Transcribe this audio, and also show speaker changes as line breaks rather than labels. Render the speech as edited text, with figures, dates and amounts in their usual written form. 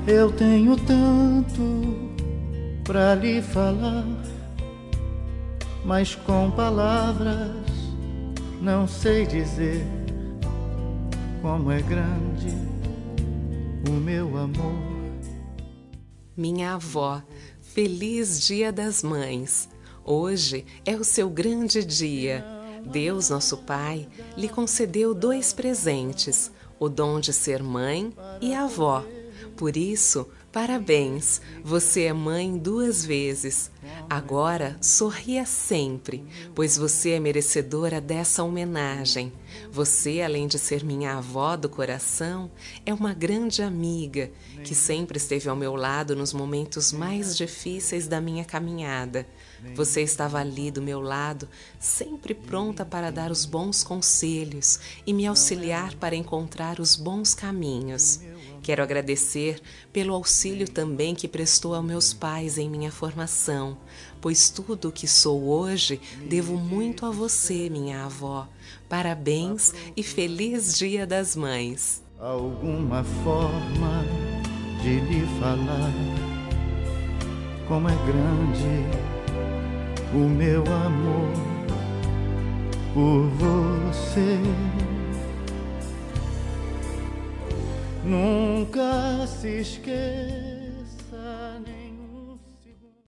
Eu tenho tanto pra lhe falar, mas com palavras não sei dizer como é grande o meu amor.
Minha avó, feliz Dia das Mães! Hoje é o seu grande dia. Deus, nosso Pai, lhe concedeu 2 presentes, o dom de ser mãe e avó. Por isso, parabéns! Você é mãe 2 vezes. Agora, sorria sempre, pois você é merecedora dessa homenagem. Você, além de ser minha avó do coração, é uma grande amiga que sempre esteve ao meu lado nos momentos mais difíceis da minha caminhada. Você estava ali do meu lado, sempre pronta para dar os bons conselhos e me auxiliar para encontrar os bons caminhos. Quero agradecer pelo auxílio também que prestou aos meus pais em minha formação, pois tudo o que sou hoje devo muito a você, minha avó. Parabéns e feliz Dia das Mães!
Alguma forma de lhe falar como é grande o meu amor por você. Nunca se esqueça